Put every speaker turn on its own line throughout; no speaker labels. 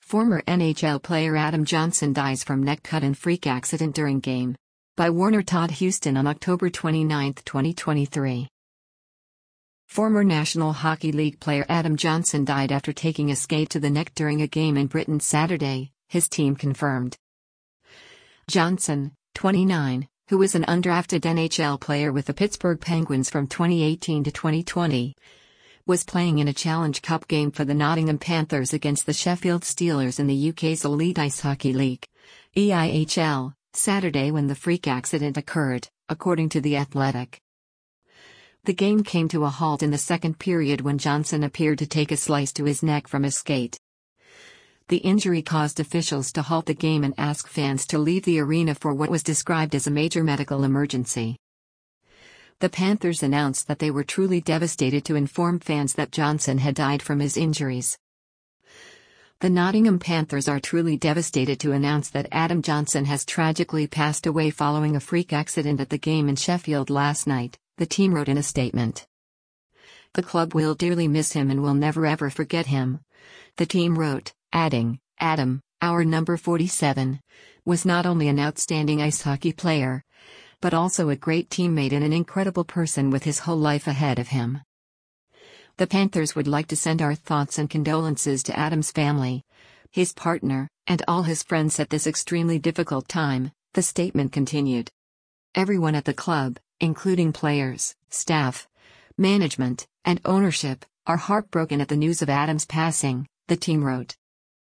Former NHL player Adam Johnson dies from neck cut and freak accident during game. By Warner Todd Houston on October 29, 2023. Former National Hockey League player Adam Johnson died after taking a skate to the neck during a game in Britain Saturday, his team confirmed. Johnson, 29, who was an undrafted NHL player with the Pittsburgh Penguins from 2018 to 2020, was playing in a Challenge Cup game for the Nottingham Panthers against the Sheffield Steelers in the UK's Elite Ice Hockey League, EIHL, Saturday when the freak accident occurred, according to The Athletic. The game came to a halt in the second period when Johnson appeared to take a slice to his neck from a skate. The injury caused officials to halt the game and ask fans to leave the arena for what was described as a major medical emergency. The Panthers announced that they were truly devastated to inform fans that Johnson had died from his injuries. The Nottingham Panthers are truly devastated to announce that Adam Johnson has tragically passed away following a freak accident at the game in Sheffield last night, the team wrote in a statement. The club will dearly miss him and will never ever forget him, the team wrote, adding, Adam, our number 47, was not only an outstanding ice hockey player, but also a great teammate and an incredible person with his whole life ahead of him. The Panthers would like to send our thoughts and condolences to Adam's family, his partner, and all his friends at this extremely difficult time, the statement continued. Everyone at the club, including players, staff, management, and ownership, are heartbroken at the news of Adam's passing, the team wrote.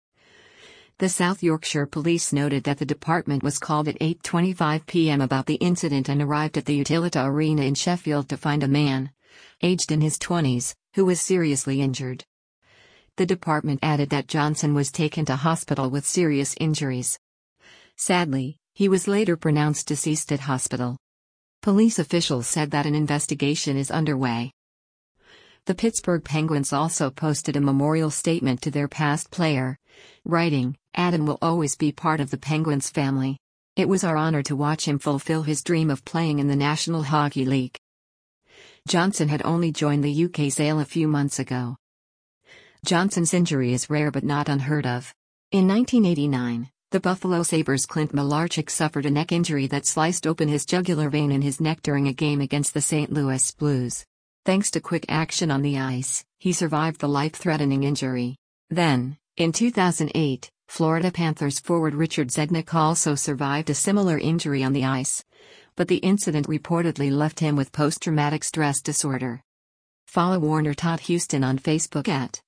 The South Yorkshire Police noted that the department was called at 8:25 p.m. about the incident and arrived at the Utilita Arena in Sheffield to find a man, aged in his 20s, who was seriously injured. The department added that Johnson was taken to hospital with serious injuries. Sadly, he was later pronounced deceased at hospital. Police officials said that an investigation is underway. The Pittsburgh Penguins also posted a memorial statement to their past player, writing, Adam will always be part of the Penguins family. It was our honor to watch him fulfill his dream of playing in the National Hockey League. Johnson had only joined the UKSAL a few months ago. Johnson's injury is rare but not unheard of. In 1989, the Buffalo Sabres' Clint Malarchuk suffered a neck injury that sliced open his jugular vein in his neck during a game against the St. Louis Blues. Thanks to quick action on the ice, he survived the life-threatening injury. Then, in 2008, Florida Panthers forward Richard Zednik also survived a similar injury on the ice, but the incident reportedly left him with post-traumatic stress disorder. Follow Warner Todd Houston on Facebook at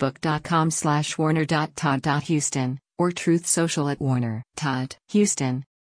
facebook.com/warner.todd.houston or Truth Social at Warner Todd Houston.